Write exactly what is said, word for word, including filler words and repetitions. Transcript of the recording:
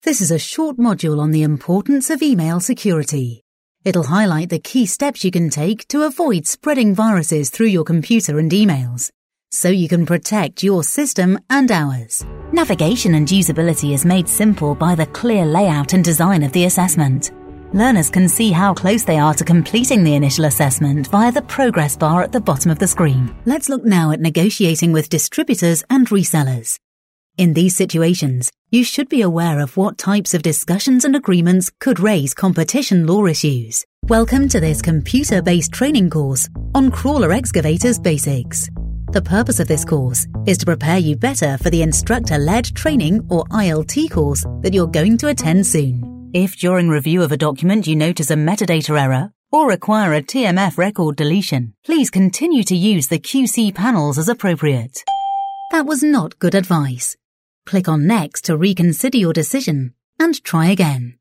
This is a short module on the importance of email security. It'll highlight the key steps you can take to avoid spreading viruses through your computer and emails, so you can protect your system and ours. Navigation and usability is made simple by the clear layout and design of the assessment. Learners can see how close they are to completing the initial assessment via the progress bar at the bottom of the screen. Let's look now at negotiating with distributors and resellers. In these situations, you should be aware of what types of discussions and agreements could raise competition law issues. Welcome to this computer-based training course on Crawler Excavators Basics. The purpose of this course is to prepare you better for the instructor-led training or I L T course that you're going to attend soon. If during review of a document you notice a metadata error or require a T M F record deletion, please continue to use the Q C panels as appropriate. That was not good advice. Click on Next to reconsider your decision and try again.